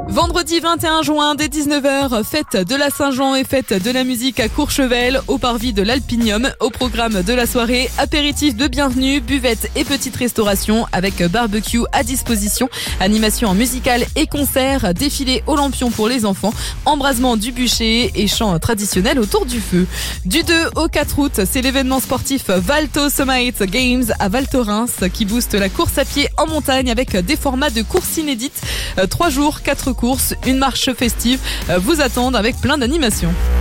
Vendredi 21 juin, dès 19h, fête de la Saint-Jean et fête de la musique à Courchevel, au parvis de l'Alpinium. Au programme de la soirée, apéritif de bienvenue, buvette et petite restauration avec barbecue à disposition, animation musicale et concert, défilé au lampion pour les enfants, embrasement du bûcher et chant traditionnel autour du feu. Du 2 au 4 août, c'est l'événement sportif Valto Summit Games à Val Thorens qui booste la course à pied en montagne avec des formats de courses inédites. 3 jours, 4 courses, une marche festive vous attendent avec plein d'animations.